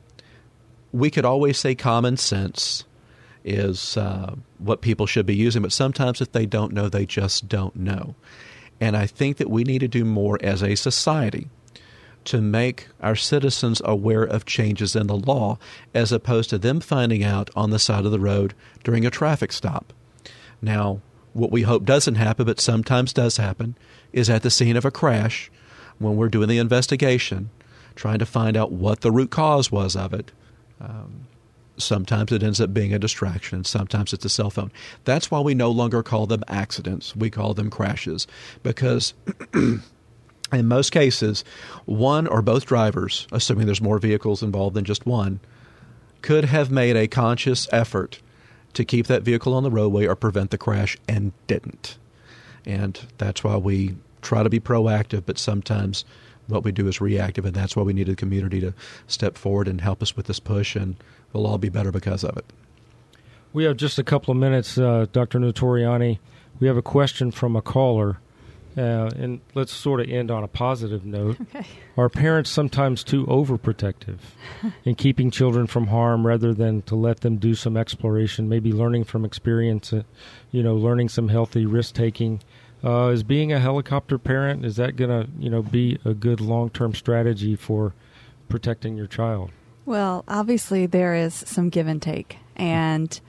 we could always say common sense is uh, what people should be using, but sometimes if they don't know, they just don't know. And I think that we need to do more as a society to make our citizens aware of changes in the law, as opposed to them finding out on the side of the road during a traffic stop. Now, what we hope doesn't happen, but sometimes does happen, is at the scene of a crash, when we're doing the investigation, trying to find out what the root cause was of it. Um, Sometimes it ends up being a distraction. Sometimes it's a cell phone. That's why we no longer call them accidents. We call them crashes, because in most cases, one or both drivers, assuming there's more vehicles involved than just one, could have made a conscious effort to keep that vehicle on the roadway or prevent the crash and didn't. And that's why we try to be proactive, but sometimes what we do is reactive, and that's why we need the community to step forward and help us with this push, and we'll all be better because of it. We have just a couple of minutes, uh, Doctor Notoriani. We have a question from a caller, uh, and let's sort of end on a positive note. Okay. Are parents sometimes too overprotective in keeping children from harm rather than to let them do some exploration, maybe learning from experience, uh, you know, learning some healthy risk-taking? Uh, is being a helicopter parent, is that going to, you know, be a good long-term strategy for protecting your child? Well, obviously there is some give and take. And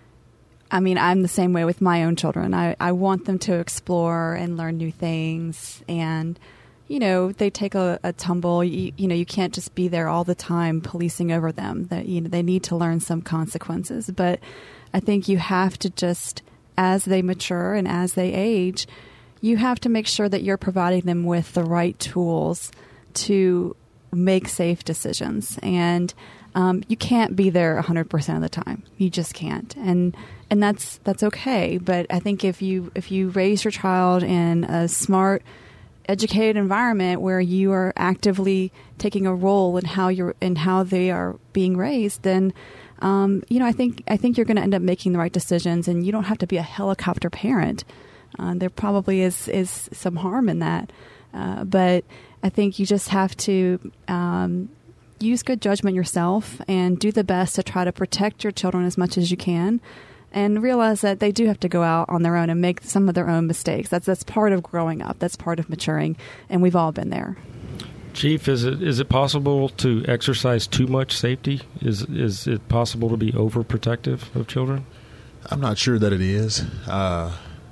I mean, I'm the same way with my own children. I, I want them to explore and learn new things. And, you know, they take a, a tumble. You, you know, you can't just be there all the time policing over them. That, you know, they need to learn some consequences. But I think you have to just, as they mature and as they age, you have to make sure that you're providing them with the right tools to make safe decisions. And um, you can't be there one hundred percent of the time. You just can't. And and that's that's okay. But I think if you if you raise your child in a smart, educated environment where you are actively taking a role in how you're in how they are being raised, then Um, you know, I think I think you're going to end up making the right decisions, and you don't have to be a helicopter parent. Uh, there probably is, is some harm in that, uh, but I think you just have to um, use good judgment yourself and do the best to try to protect your children as much as you can, and realize that they do have to go out on their own and make some of their own mistakes. That's that's part of growing up. That's part of maturing, and we've all been there. Chief, is it is it possible to exercise too much safety? Is is it possible to be overprotective of children? I'm not sure that it is. Uh,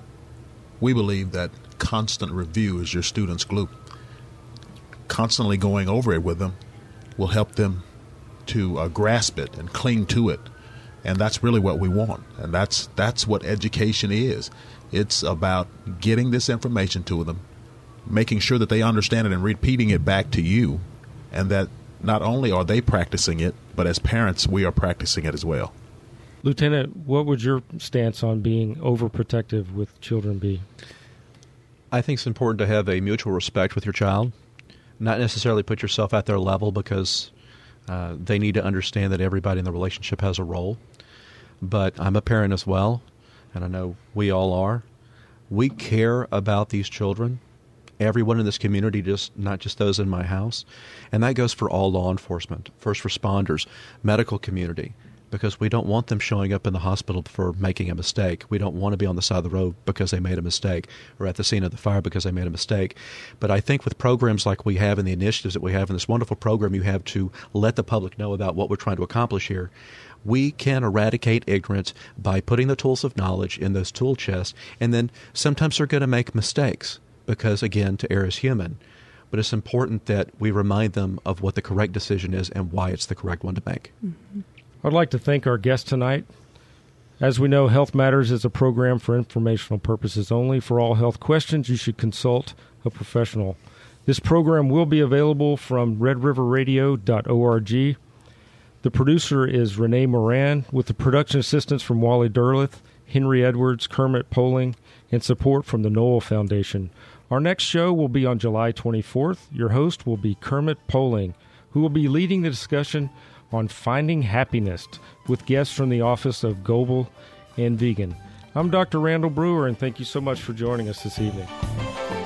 we believe that constant review is your student's glue. Constantly going over it with them will help them to uh, grasp it and cling to it. And that's really what we want. And that's that's what education is. It's about getting this information to them, making sure that they understand it and repeating it back to you, and that not only are they practicing it, but as parents, we are practicing it as well. Lieutenant, what would your stance on being overprotective with children be? I think it's important to have a mutual respect with your child, not necessarily put yourself at their level, because uh, they need to understand that everybody in the relationship has a role. But I'm a parent as well, and I know we all are. We care about these children. Everyone in this community, just not just those in my house. And that goes for all law enforcement, first responders, medical community, because we don't want them showing up in the hospital for making a mistake. We don't want to be on the side of the road because they made a mistake, or at the scene of the fire because they made a mistake. But I think with programs like we have and the initiatives that we have and this wonderful program you have to let the public know about what we're trying to accomplish here, we can eradicate ignorance by putting the tools of knowledge in those tool chests. And then sometimes they're going to make mistakes, because, again, to err is human. But it's important that we remind them of what the correct decision is and why it's the correct one to make. Mm-hmm. I'd like to thank our guest tonight. As we know, Health Matters is a program for informational purposes only. For all health questions, you should consult a professional. This program will be available from red river radio dot org. The producer is Renee Moran, with the production assistance from Wally Derleth, Henry Edwards, Kermit Poling, and support from the Noel Foundation. Our next show will be on July twenty-fourth. Your host will be Kermit Poling, who will be leading the discussion on finding happiness with guests from the Office of Global and Vegan. I'm Doctor Randall Brewer, and thank you so much for joining us this evening.